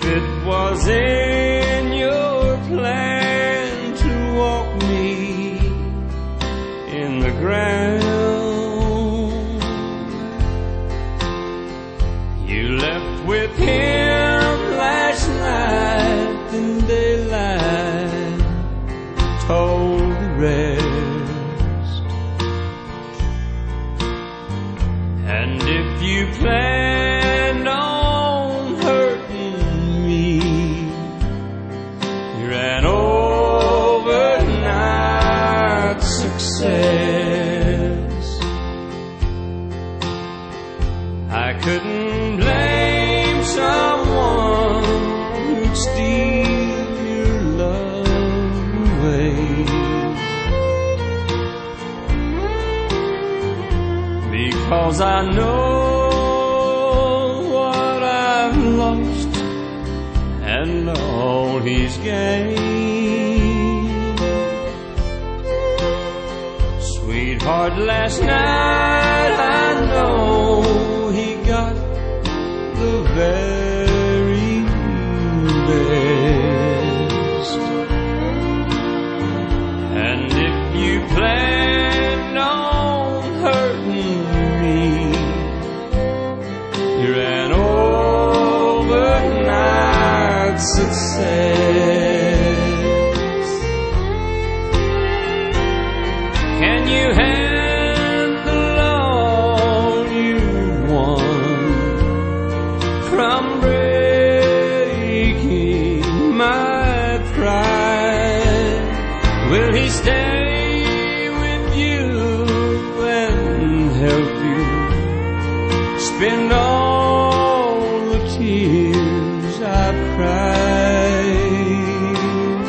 it was in your plan to walk me in the ground, you left with him last night, and daylight told the rest. And if you planned on hurting me, you're an overnight success. I couldn't blame someone who'd steal your love away, because I know what I've lost and all he's gained. Sweetheart, last night I know he got the very best. And if you planned on hurting me, you're an overnight success. Can you handle all you want from breaking my pride? Will he stay with you and help you spend all the tears I've cried?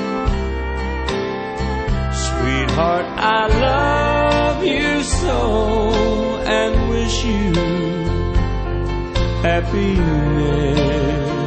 Sweetheart, I love you so and wish you happiness.